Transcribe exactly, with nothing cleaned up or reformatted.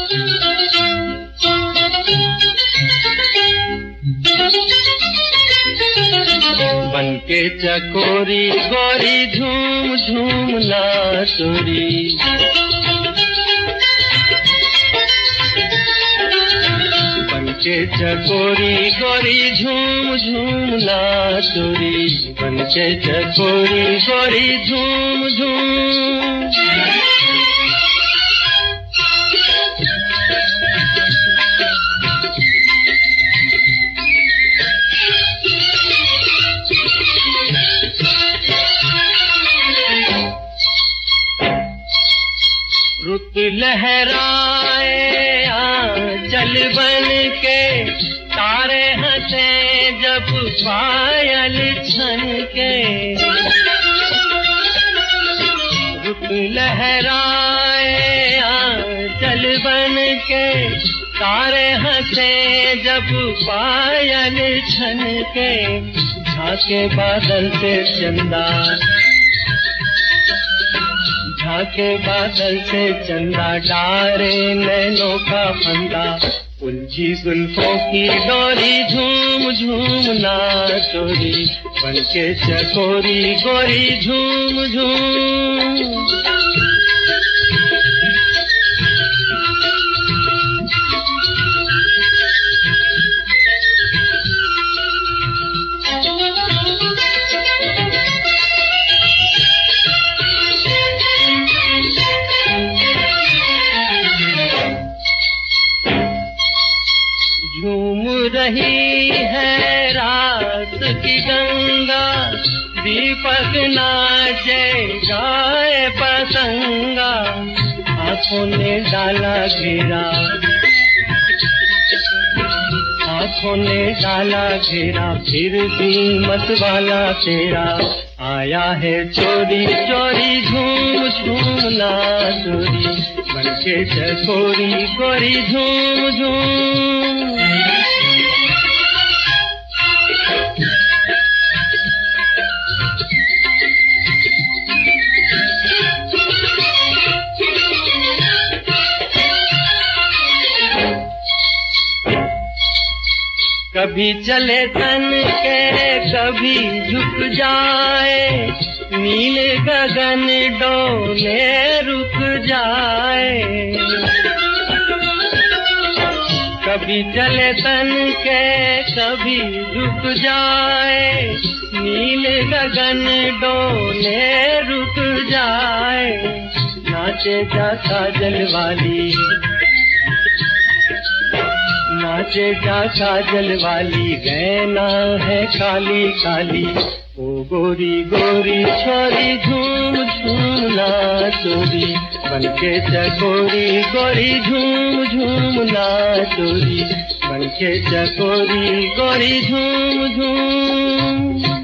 बनके चकोरी गोरी झूम झूम नाचोरी, बनके चकोरी गोरी झूम झूम नाचोरी, बनके चकोरी गोरी झूम झूम। रुत लहराए आंचल बन के, तारे हंसे जब पायल छन के। रुत लहराए आंचल बन के, तारे हंसे जब पायल छन के। झांके बादल से चंदा, झांके बादल से चंदा, डारे नैनों का फंदा। उलझी जुल्फों की डोरी झूम झूम नाचोरी, बनके चकोरी गोरी झूम झूम। झूम रही है रात की गंगा, दीपक नाचे गाए पतंगा। आंखों ने डाला घेरा, आंखों ने डाला घेरा, फिर भी मत वाला तेरा। आया है चोरी चोरी झूम झूम नाचोरी, बनके चकोरी गोरी झूम झूम। कभी चले तन के कभी झुक जाए, नील गगन डोले रुक जाए। कभी चले तन के कभी झुक जाए, नील गगन डोले रुक जाए। नाचे जा काजल वाली, नाचे जा काजल वाली, गैना है काली काली। ओ गोरी गोरी छोरी झूम झूम नाचोरी, बनके चकोरी गोरी झूम झूम नाचोरी, बनके चकोरी गोरी झूम झूम।